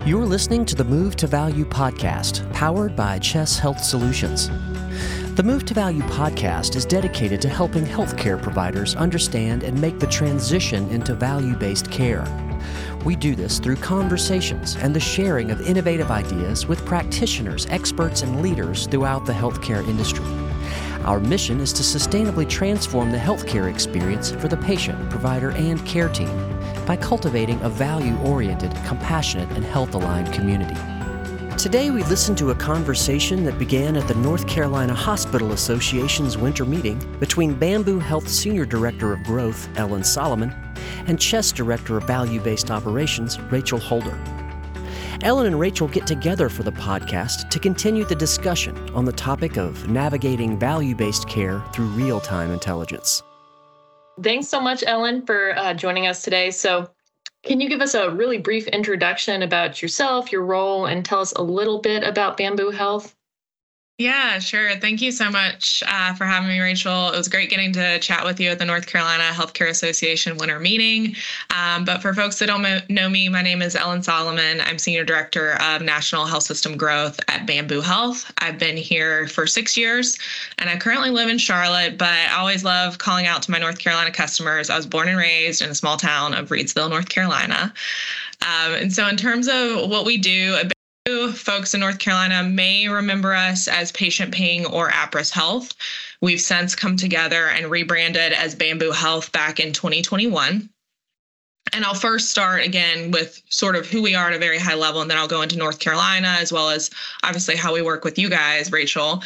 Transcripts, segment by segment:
You're listening to the Move to Value podcast, powered by Chess Health Solutions. The Move to Value podcast is dedicated to helping healthcare providers understand and make the transition into value-based care. We do this through conversations and the sharing of innovative ideas with practitioners, experts, and leaders throughout the healthcare industry. Our mission is to sustainably transform the healthcare experience for the patient, provider, and care team by cultivating a value-oriented, compassionate, and health-aligned community. Today, we listened to a conversation that began at the North Carolina Hospital Association's winter meeting between Bamboo Health Senior Director of Growth, Ellen Solomon, and Chess Director of Value-Based Operations, Rachel Holder. Ellen and Rachel get together for the podcast to continue the discussion on the topic of navigating value-based care through real-time intelligence. Thanks so much, Ellen, for joining us today. So can you give us a really brief introduction about yourself, your role, and tell us a little bit about Bamboo Health? Yeah, sure. Thank you so much for having me, Rachel. It was great getting to chat with you at the North Carolina Healthcare Association winter meeting. But for folks that don't know me, my name is Ellen Solomon. I'm Senior Director of National Health System Growth at Bamboo Health. I've been here for 6 years, and I currently live in Charlotte, but I always love calling out to my North Carolina customers. I was born and raised in a small town of Reidsville, North Carolina. And so in terms of what we do, folks in North Carolina may remember us as Patient Ping or Appriss Health. We've since come together and rebranded as Bamboo Health back in 2021. And I'll first start again with sort of who we are at a very high level, and then I'll go into North Carolina as well as obviously how we work with you guys, Rachel.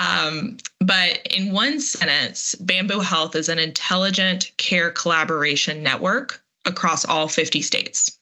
But in one sentence, Bamboo Health is an intelligent care collaboration network across all 50 states.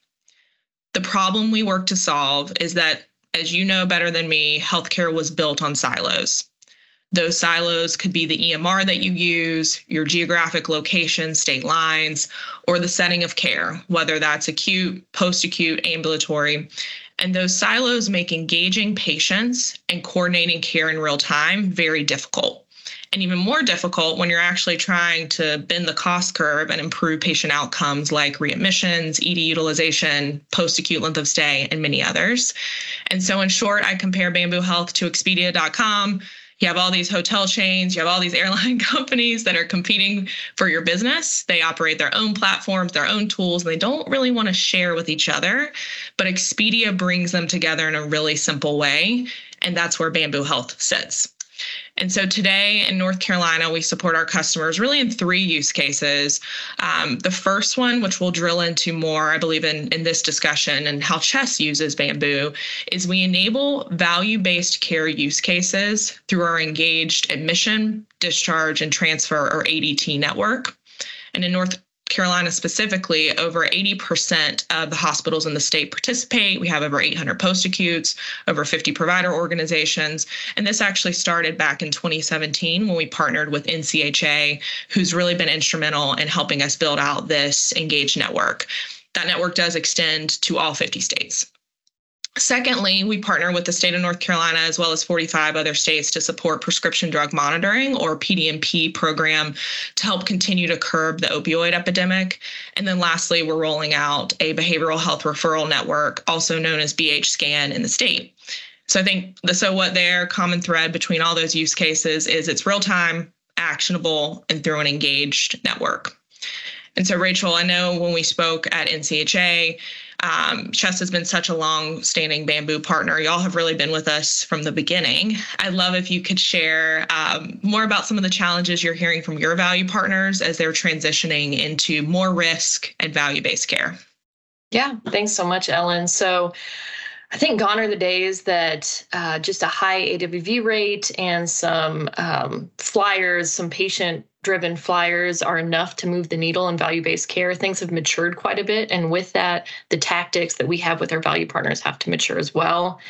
The problem we work to solve is that, as you know better than me, healthcare was built on silos. Those silos could be the EMR that you use, your geographic location, state lines, or the setting of care, whether that's acute, post-acute, ambulatory. And those silos make engaging patients and coordinating care in real time very difficult. And even more difficult when you're actually trying to bend the cost curve and improve patient outcomes like readmissions, ED utilization, post-acute length of stay, and many others. And so in short, I compare Bamboo Health to Expedia.com. You have all these hotel chains, you have all these airline companies that are competing for your business. They operate their own platforms, their own tools, and they don't really want to share with each other. But Expedia brings them together in a really simple way, and that's where Bamboo Health sits. And so today in North Carolina, we support our customers really in 3 use cases. The first one, which we'll drill into more, I believe, in this discussion and how Chess uses Bamboo, is we enable value-based care use cases through our engaged admission, discharge, and transfer, or ADT network. And in North Carolina specifically, over 80% of the hospitals in the state participate. We have over 800 post-acutes, over 50 provider organizations. And this actually started back in 2017 when we partnered with NCHA, who's really been instrumental in helping us build out this engaged network. That network does extend to all 50 states. Secondly, we partner with the state of North Carolina as well as 45 other states to support prescription drug monitoring, or PDMP program, to help continue to curb the opioid epidemic. And then lastly, we're rolling out a behavioral health referral network, also known as BH-SCAN, in the state. So I think their common thread between all those use cases is it's real-time, actionable, and through an engaged network. And so, Rachel, I know when we spoke at NCHA, Chess has been such a long-standing Bamboo partner. Y'all have really been with us from the beginning. I'd love if you could share more about some of the challenges you're hearing from your value partners as they're transitioning into more risk and value-based care. Yeah, thanks so much, Ellen. So I think gone are the days that just a high AWV rate and some flyers, some patient-driven flyers are enough to move the needle in value-based care. Things have matured quite a bit. And with that, the tactics that we have with our value partners have to mature as well.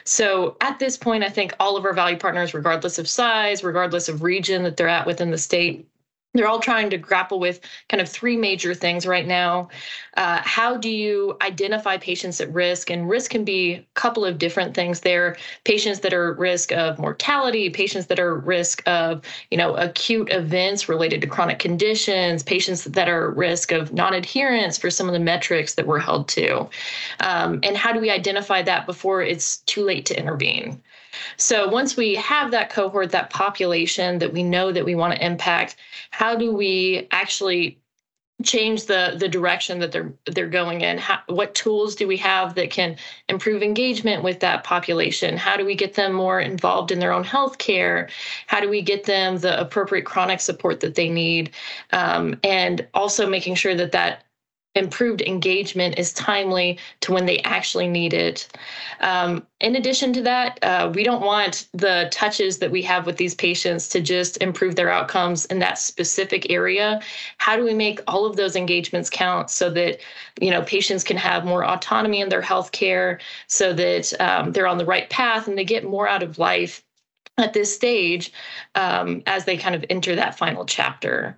So at this point, I think all of our value partners, regardless of size, regardless of region that they're at within the state, they're all trying to grapple with kind of three major things right now. How do you identify patients at risk? And risk can be a couple of different things there. Patients that are at risk of mortality, patients that are at risk of, acute events related to chronic conditions, patients that are at risk of non-adherence for some of the metrics that we're held to. And how do we identify that before it's too late to intervene? So once we have that cohort, that population that we know that we want to impact, how do we actually change the direction that they're going in? What tools do we have that can improve engagement with that population? How do we get them more involved in their own health care? How do we get them the appropriate chronic support that they need? And also making sure that improved engagement is timely to when they actually need it. In addition to that, we don't want the touches that we have with these patients to just improve their outcomes in that specific area. How do we make all of those engagements count so that, patients can have more autonomy in their healthcare, so that they're on the right path and they get more out of life at this stage as they kind of enter that final chapter?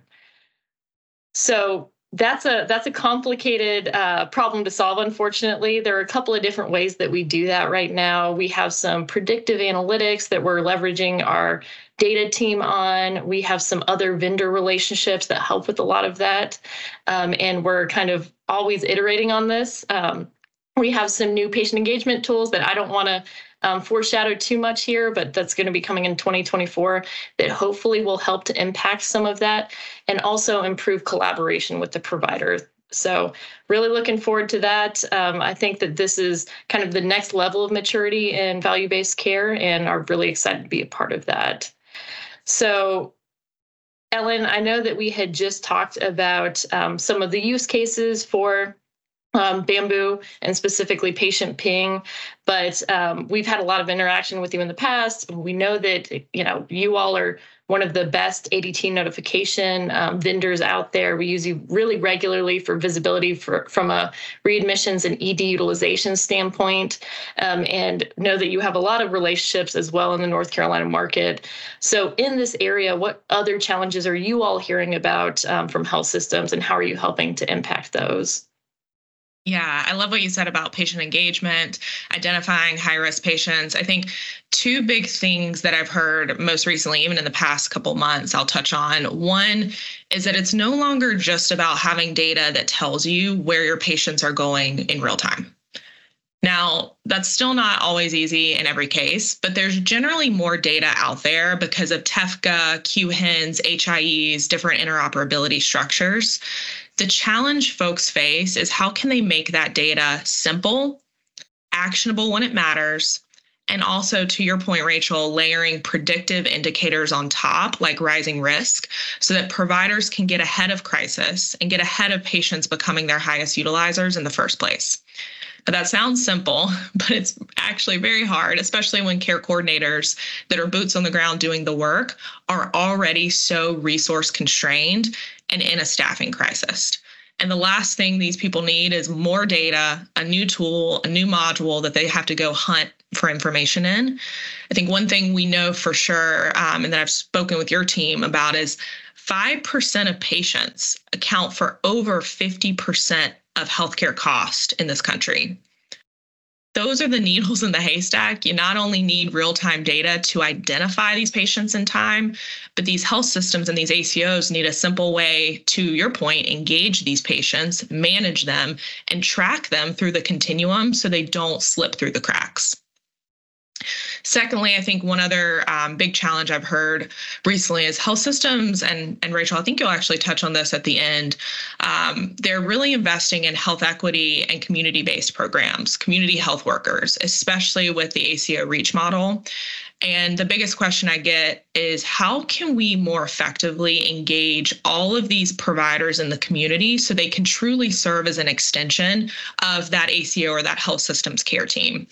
So that's a complicated problem to solve, unfortunately. There are a couple of different ways that we do that right now. We have some predictive analytics that we're leveraging our data team on. We have some other vendor relationships that help with a lot of that. And we're kind of always iterating on this. We have some new patient engagement tools that I don't want to foreshadow too much here, but that's going to be coming in 2024 that hopefully will help to impact some of that and also improve collaboration with the provider. So really looking forward to that. I think that this is kind of the next level of maturity in value-based care and are really excited to be a part of that. So Ellen, I know that we had just talked about some of the use cases for Bamboo and specifically patient ping, but we've had a lot of interaction with you in the past. We know that, you all are one of the best ADT notification vendors out there. We use you really regularly for visibility from a readmissions and ED utilization standpoint, and know that you have a lot of relationships as well in the North Carolina market. So in this area, what other challenges are you all hearing about from health systems, and how are you helping to impact those? Yeah, I love what you said about patient engagement, identifying high-risk patients. I think two big things that I've heard most recently, even in the past couple months, I'll touch on. One is that it's no longer just about having data that tells you where your patients are going in real time. Now, that's still not always easy in every case, but there's generally more data out there because of TEFCA, QHINs, HIEs, different interoperability structures. The challenge folks face is how can they make that data simple, actionable when it matters, and also, to your point, Rachel, layering predictive indicators on top, like rising risk, so that providers can get ahead of crisis and get ahead of patients becoming their highest utilizers in the first place. Now, that sounds simple, but it's actually very hard, especially when care coordinators that are boots on the ground doing the work are already so resource constrained and in a staffing crisis. And the last thing these people need is more data, a new tool, a new module that they have to go hunt for information in. I think one thing we know for sure, and that I've spoken with your team about, is 5% of patients account for over 50% of healthcare cost in this country. Those are the needles in the haystack. You not only need real-time data to identify these patients in time, but these health systems and these ACOs need a simple way, to your point, engage these patients, manage them, and track them through the continuum so they don't slip through the cracks. Secondly, I think one other big challenge I've heard recently is health systems, and Rachel, I think you'll actually touch on this at the end. They're really investing in health equity and community-based programs, community health workers, especially with the ACO REACH model. And the biggest question I get is, how can we more effectively engage all of these providers in the community so they can truly serve as an extension of that ACO or that health system's care team?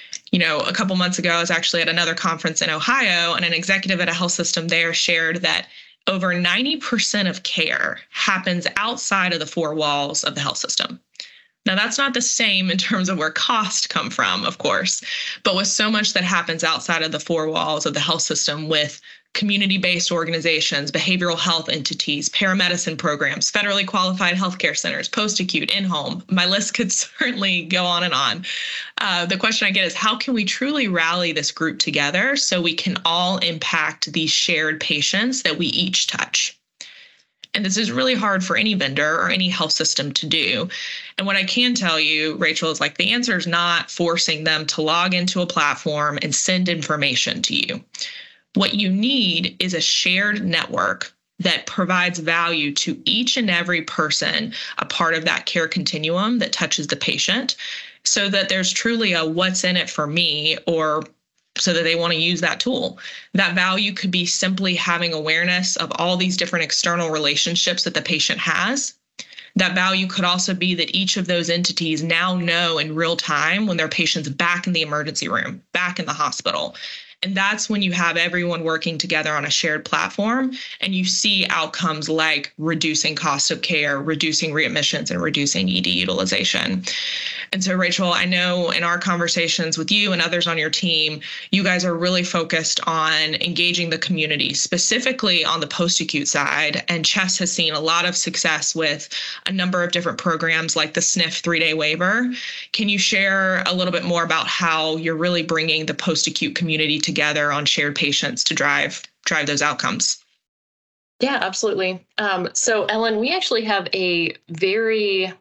A couple months ago, I was actually at another conference in Ohio, and an executive at a health system there shared that over 90% of care happens outside of the four walls of the health system. Now, that's not the same in terms of where costs come from, of course, but with so much that happens outside of the four walls of the health system with community-based organizations, behavioral health entities, paramedicine programs, federally qualified healthcare centers, post-acute, in-home. My list could certainly go on and on. The question I get is, how can we truly rally this group together so we can all impact these shared patients that we each touch? And this is really hard for any vendor or any health system to do. And what I can tell you, Rachel, is like the answer is not forcing them to log into a platform and send information to you. What you need is a shared network that provides value to each and every person, a part of that care continuum that touches the patient, so that there's truly a what's in it for me, or so that they want to use that tool. That value could be simply having awareness of all these different external relationships that the patient has. That value could also be that each of those entities now know in real time when their patient's back in the emergency room, back in the hospital. And that's when you have everyone working together on a shared platform and you see outcomes like reducing cost of care, reducing readmissions, and reducing ED utilization. And so, Rachel, I know in our conversations with you and others on your team, you guys are really focused on engaging the community, specifically on the post-acute side. And Chess has seen a lot of success with a number of different programs like the SNF 3-day waiver. Can you share a little bit more about how you're really bringing the post-acute community together on shared patients to drive those outcomes? Yeah, absolutely. So Ellen, we actually have a very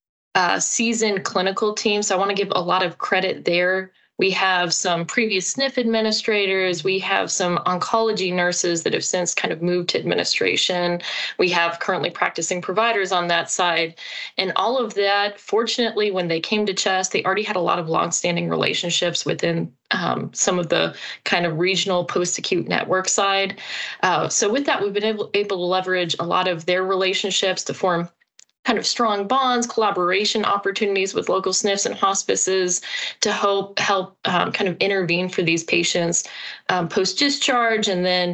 seasoned clinical team. So I want to give a lot of credit there. We have some previous SNF administrators. We have some oncology nurses that have since kind of moved to administration. We have currently practicing providers on that side. And all of that, fortunately, when they came to Chess, they already had a lot of longstanding relationships within some of the kind of regional post-acute network side. So with that, we've been able to leverage a lot of their relationships to form kind of strong bonds, collaboration opportunities with local SNFs and hospices to help kind of intervene for these patients post-discharge, and then,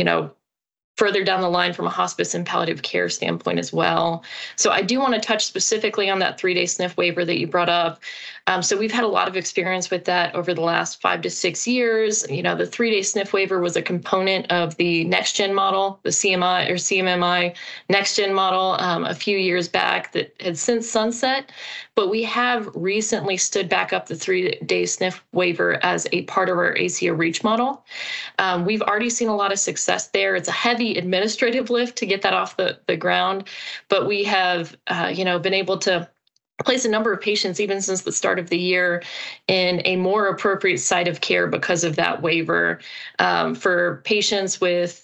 further down the line from a hospice and palliative care standpoint as well. So I do want to touch specifically on that 3-day SNF waiver that you brought up. So we've had a lot of experience with that over the last 5 to 6 years. The 3-day SNF waiver was a component of the NextGen model, the CMI or CMMI NextGen model a few years back that had since sunset. But we have recently stood back up the 3-day SNF waiver as a part of our ACO REACH model. We've already seen a lot of success there. It's a heavy administrative lift to get that off the ground, but we have, been able to place a number of patients even since the start of the year in a more appropriate site of care because of that waiver for patients with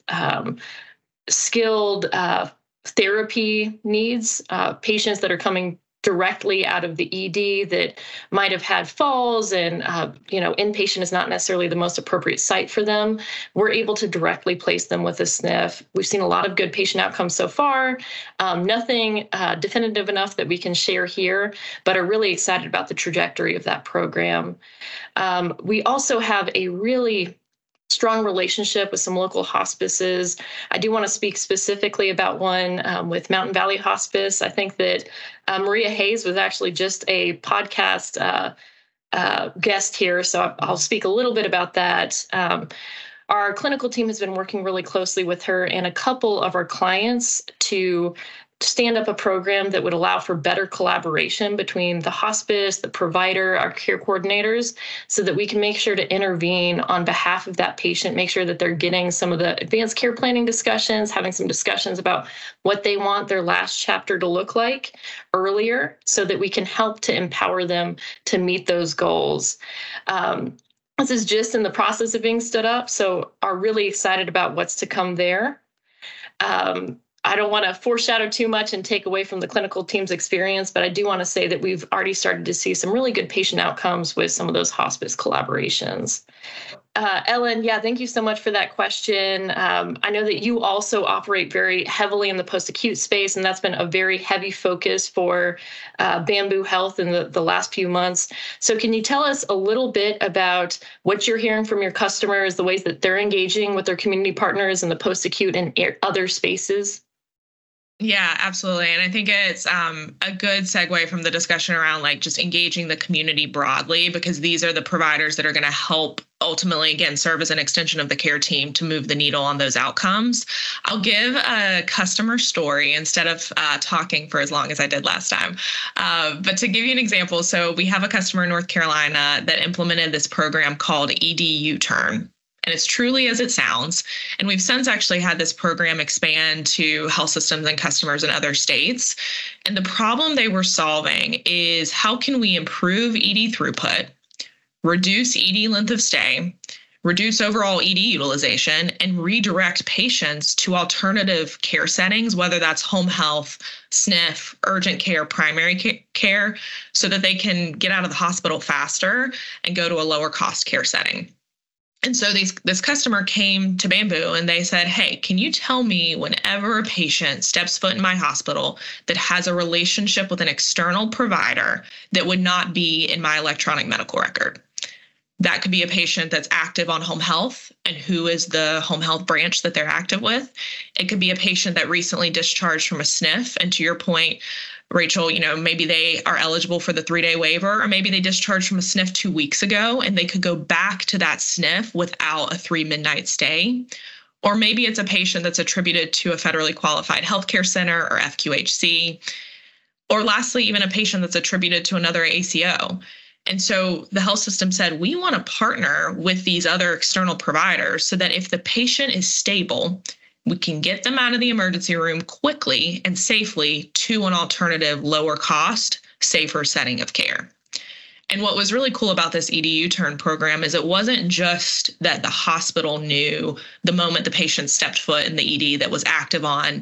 skilled therapy needs, patients that are coming directly out of the ED that might have had falls and, inpatient is not necessarily the most appropriate site for them. We're able to directly place them with a SNF. We've seen a lot of good patient outcomes so far. Nothing definitive enough that we can share here, but are really excited about the trajectory of that program. We also have a really strong relationship with some local hospices. I do want to speak specifically about one with Mountain Valley Hospice. I think that Maria Hayes was actually just a podcast guest here, so I'll speak a little bit about that. Our clinical team has been working really closely with her and a couple of our clients to stand up a program that would allow for better collaboration between the hospice, the provider, our care coordinators, so that we can make sure to intervene on behalf of that patient, make sure that they're getting some of the advanced care planning discussions, having some discussions about what they want their last chapter to look like earlier, so that we can help to empower them to meet those goals. This is just in the process of being stood up, so are really excited about what's to come there. I don't want to foreshadow too much and take away from the clinical team's experience, but I do want to say that we've already started to see some really good patient outcomes with some of those hospice collaborations. Ellen, thank you so much for that question. I know that you also operate very heavily in the post-acute space, and that's been a very heavy focus for Bamboo Health in the last few months. So can you tell us a little bit about what you're hearing from your customers, the ways that they're engaging with their community partners in the post-acute and other spaces? Yeah, absolutely. And I think it's a good segue from the discussion around like just engaging the community broadly, because these are the providers that are going to help ultimately, again, serve as an extension of the care team to move the needle on those outcomes. I'll give a customer story instead of talking for as long as I did last time. But to give you an example, so we have a customer in North Carolina that implemented this program called ED-U-Turn. And it's truly as it sounds. And we've since actually had this program expand to health systems and customers in other states. And the problem they were solving is how can we improve ED throughput, reduce ED length of stay, reduce overall ED utilization, and redirect patients to alternative care settings, whether that's home health, SNF, urgent care, primary care, so that they can get out of the hospital faster and go to a lower cost care setting. And so this customer came to Bamboo and they said, hey, can you tell me whenever a patient steps foot in my hospital that has a relationship with an external provider that would not be in my electronic medical record? That could be a patient that's active on home health and who is the home health branch that they're active with. It could be a patient that recently discharged from a SNF. And to your point, Rachel, maybe they are eligible for the 3-day waiver, or maybe they discharged from a SNF 2 weeks ago and they could go back to that SNF without a 3 midnight stay. Or maybe it's a patient that's attributed to a federally qualified healthcare center or FQHC. Or lastly, even a patient that's attributed to another ACO. And so the health system said, we want to partner with these other external providers so that if the patient is stable, we can get them out of the emergency room quickly and safely to an alternative, lower cost, safer setting of care. And what was really cool about this ED-U-Turn program is it wasn't just that the hospital knew the moment the patient stepped foot in the ED that was active on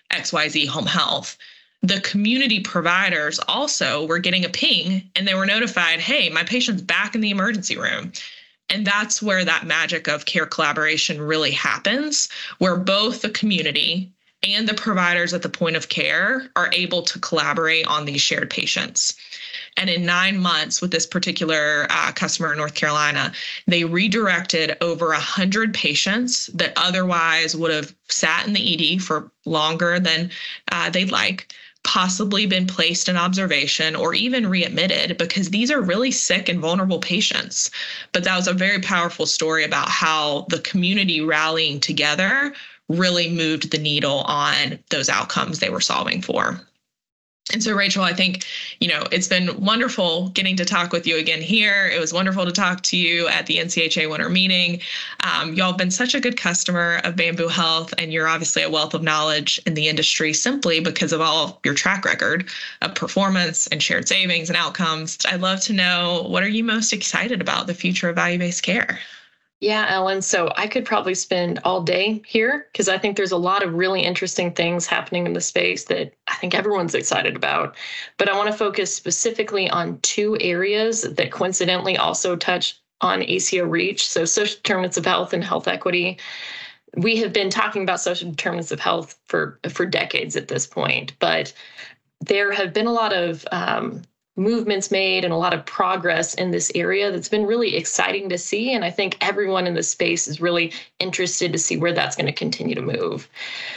XYZ home health. The community providers also were getting a ping and they were notified, hey, my patient's back in the emergency room. And that's where that magic of care collaboration really happens, where both the community and the providers at the point of care are able to collaborate on these shared patients. And in 9 months with this particular customer in North Carolina, they redirected over 100 patients that otherwise would have sat in the ED for longer than they'd like, possibly been placed in observation or even readmitted, because these are really sick and vulnerable patients. But that was a very powerful story about how the community rallying together really moved the needle on those outcomes they were solving for. And so, Rachel, I think, it's been wonderful getting to talk with you again here. It was wonderful to talk to you at the NCHA winter meeting. Y'all have been such a good customer of Bamboo Health, and you're obviously a wealth of knowledge in the industry simply because of all your track record of performance and shared savings and outcomes. I'd love to know, what are you most excited about the future of value-based care? Yeah, Ellen. So I could probably spend all day here because I think there's a lot of really interesting things happening in the space that I think everyone's excited about. But I want to focus specifically on 2 areas that coincidentally also touch on ACO REACH. So social determinants of health and health equity. We have been talking about social determinants of health for decades at this point, but there have been a lot of movements made and a lot of progress in this area that's been really exciting to see. And I think everyone in the space is really interested to see where that's going to continue to move.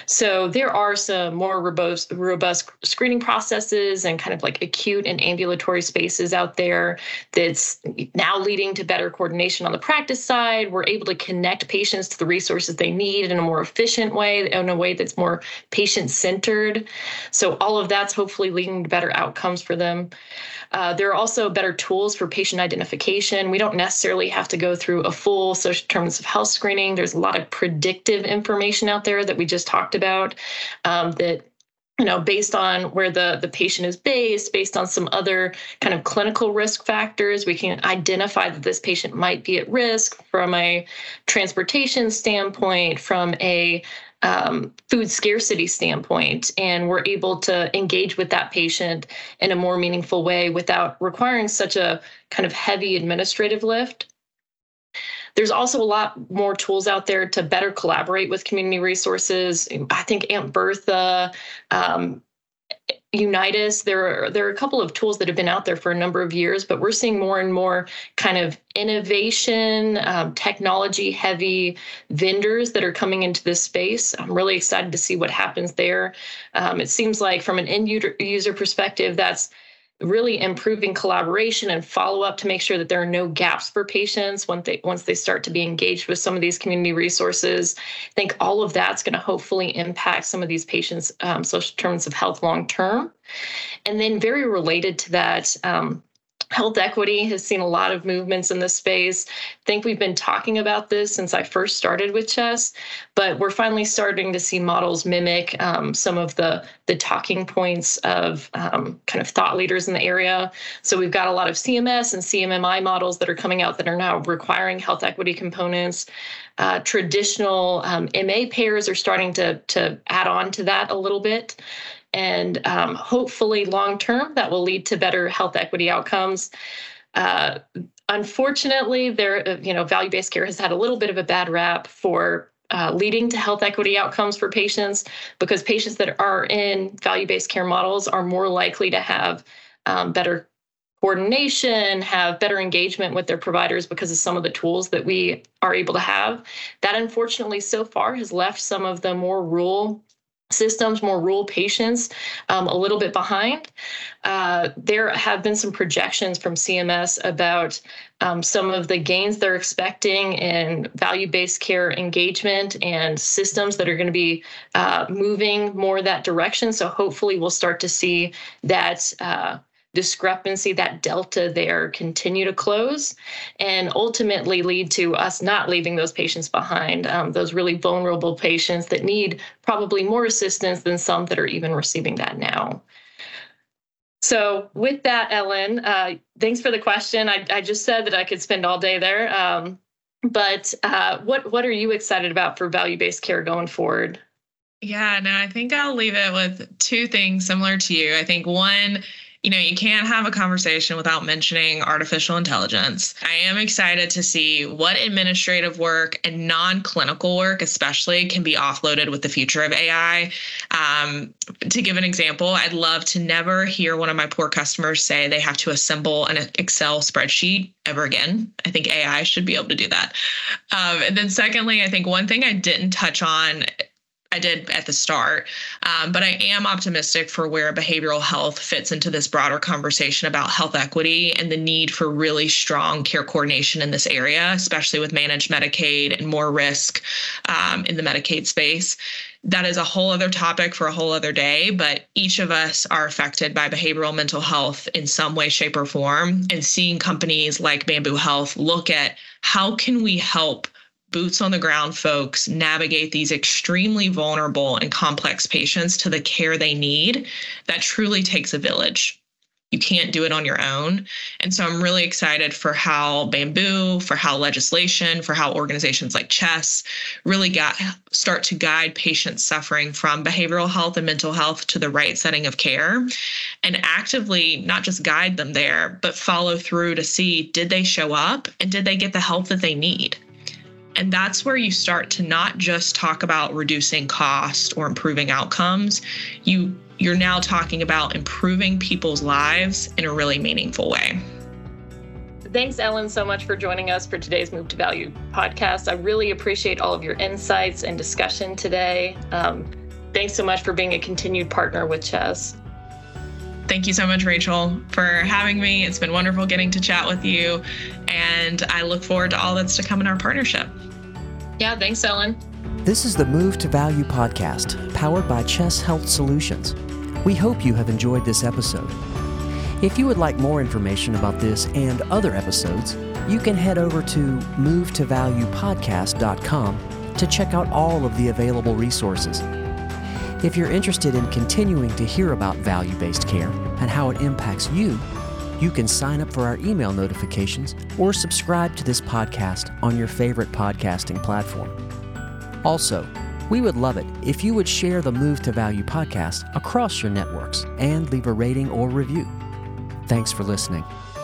So there are some more robust screening processes and kind of like acute and ambulatory spaces out there that's now leading to better coordination on the practice side. We're able to connect patients to the resources they need in a more efficient way, in a way that's more patient-centered. So all of that's hopefully leading to better outcomes for them. There are also better tools for patient identification. We don't necessarily have to go through a full social determinants of health screening. There's a lot of predictive information out there that we just talked about that, based on where the patient is based on some other kind of clinical risk factors, we can identify that this patient might be at risk from a transportation standpoint, from a food scarcity standpoint, and we're able to engage with that patient in a more meaningful way without requiring such a kind of heavy administrative lift. There's also a lot more tools out there to better collaborate with community resources. I think Aunt Bertha, Unitas, there are a couple of tools that have been out there for a number of years, but we're seeing more and more kind of innovation, technology-heavy vendors that are coming into this space. I'm really excited to see what happens there. It seems like from an end user perspective, that's really improving collaboration and follow-up to make sure that there are no gaps for patients once they start to be engaged with some of these community resources. I think all of that's going to hopefully impact some of these patients' social determinants of health long-term. And then very related to that, health equity has seen a lot of movements in this space. I think we've been talking about this since I first started with CHESS, but we're finally starting to see models mimic some of the talking points of kind of thought leaders in the area. So we've got a lot of CMS and CMMI models that are coming out that are now requiring health equity components. Traditional MA payers are starting to add on to that a little bit. And hopefully long-term, that will lead to better health equity outcomes. Unfortunately, value-based care has had a little bit of a bad rap for leading to health equity outcomes for patients, because patients that are in value-based care models are more likely to have better coordination, have better engagement with their providers because of some of the tools that we are able to have. That, unfortunately, so far has left some of the more rural systems, more rural patients, a little bit behind. There have been some projections from CMS about some of the gains they're expecting in value-based care engagement and systems that are going to be moving more that direction. So hopefully we'll start to see that discrepancy, that delta there, continue to close and ultimately lead to us not leaving those patients behind, those really vulnerable patients that need probably more assistance than some that are even receiving that now. So with that, Ellen, thanks for the question. I just said that I could spend all day there, but what are you excited about for value-based care going forward? Yeah, no, I think I'll leave it with two things similar to you. I think one, you can't have a conversation without mentioning artificial intelligence. I am excited to see what administrative work and non-clinical work especially can be offloaded with the future of AI. To give an example, I'd love to never hear one of my poor customers say they have to assemble an Excel spreadsheet ever again. I think AI should be able to do that. And then secondly, I think one thing I didn't touch on, I did at the start, but I am optimistic for where behavioral health fits into this broader conversation about health equity and the need for really strong care coordination in this area, especially with managed Medicaid and more risk in the Medicaid space. That is a whole other topic for a whole other day, but each of us are affected by behavioral mental health in some way, shape, or form. And seeing companies like Bamboo Health look at how can we help boots on the ground folks navigate these extremely vulnerable and complex patients to the care they need, that truly takes a village. You can't do it on your own. And so I'm really excited for how Bamboo, for how legislation, for how organizations like CHESS really start to guide patients suffering from behavioral health and mental health to the right setting of care, and actively not just guide them there, but follow through to see, did they show up and did they get the help that they need? And that's where you start to not just talk about reducing cost or improving outcomes. You're now talking about improving people's lives in a really meaningful way. Thanks, Ellen, so much for joining us for today's Move to Value podcast. I really appreciate all of your insights and discussion today. Thanks so much for being a continued partner with CHESS. Thank you so much, Rachel, for having me. It's been wonderful getting to chat with you, and I look forward to all that's to come in our partnership. Yeah, thanks, Ellen. This is the Move to Value podcast, powered by CHESS Health Solutions. We hope you have enjoyed this episode. If you would like more information about this and other episodes, you can head over to movetovaluepodcast.com to check out all of the available resources. If you're interested in continuing to hear about value-based care and how it impacts you, you can sign up for our email notifications or subscribe to this podcast on your favorite podcasting platform. Also, we would love it if you would share the Move to Value podcast across your networks and leave a rating or review. Thanks for listening.